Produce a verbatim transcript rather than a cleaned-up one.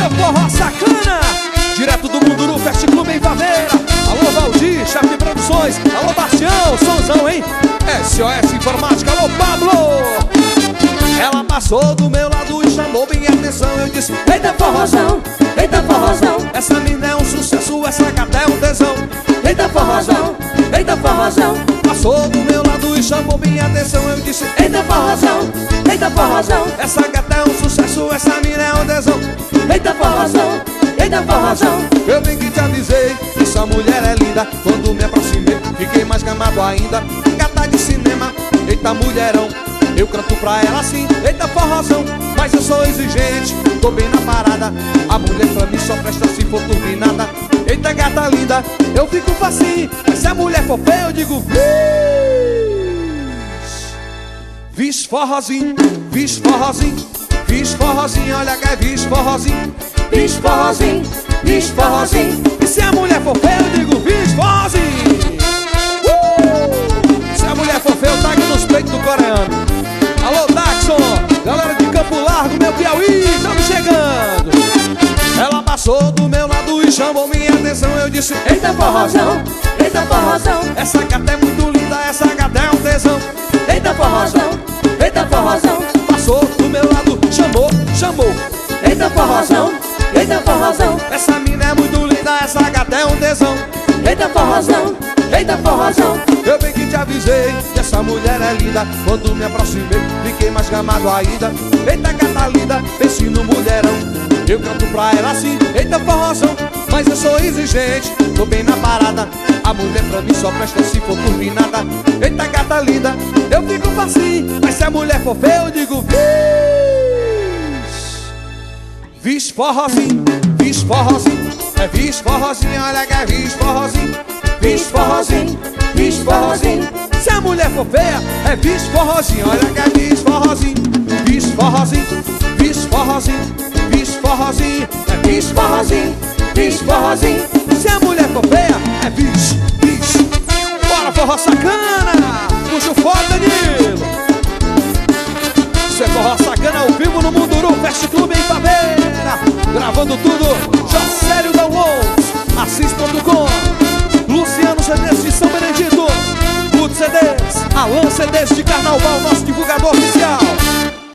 Seu forró sacana, direto do Munduru Fest Clube em Vaveira. Alô Valdir, Charme Produções. Alô Bastião, sonzão, hein? S O S Informática, alô Pablo. Ela passou do meu lado e chamou minha atenção. Eu disse: eita forrozão, eita forrozão. Essa mina é um sucesso, essa gata é um tesão. Eita forrozão, eita forrozão. Passou do meu lado e chamou minha atenção. Eu disse: eita forrozão, eita forrozão. Essa gata é um sucesso, essa mina é um tesão. Eita forrozão, eita forrozão. Eu bem que te avisei, essa mulher é linda. Quando me aproximei, fiquei mais gamado ainda. Gata de cinema, eita mulherão. Eu canto pra ela assim, eita forrozão. Mas eu sou exigente, tô bem na parada. A mulher pra mim só presta se for turbinada. Eita gata linda, eu fico facinho. Mas se a mulher for feia eu digo vis. Vis forrozinho, vis forrozinho. Vis forrozinho, olha que é vis forrozinho. Vis forrozinho, vis forrozinho. E se a mulher for feia eu digo vis forrozinho. uh! Se a mulher for feia eu tago nos peitos do coreano. Alô Daxon, galera de Campo Largo, meu Piauí, estamos chegando. Ela passou do meu lado e chamou minha atenção. Eu disse: eita forrozão, eita forrozão. Essa gata é muito linda, essa gata é um tesão. Eita forrozão, eita forrozão. Passou do meu lado, chamou, chamou. Eita forrozão, eita forrozão. Essa mina é muito linda, essa gata é um tesão. Eita forrozão, eita forrozão. Eu bem que te avisei que essa mulher é linda. Quando me aproximei, fiquei mais gamado ainda. Eita gata linda, pense no mulherão. Eu canto pra ela assim, eita forrozão. Mas eu sou exigente, tô bem na parada. A mulher pra mim só presta se for turbinada. Eita gata linda, eu fico facinho. Mas se a mulher for feia eu digo vis. Vis forrozinho, vis forrozinho. É vis forrozinho, olha que é vis forrozinho. Vis forrozinho, vis forrozinho. Se a mulher for feia, é vis forrozinho, olha que é vis forrozinho. Vis forrozinho, vis forrozinho. Vis forrozinho, é vis forrozinho. Vis forrozinho. Se a mulher for feia, é vis, vis. Bora forró sacana, puxa o foda, Danilo. Isso é forró sacana ao vivo no Munduru Fest Clube em Faveira. Gravando tudo, Jocélio Downloads, Assis ponto com, Luciano C Ds de São Benedito, Good C Ds, Alan C Ds de Carnaval, nosso divulgador oficial.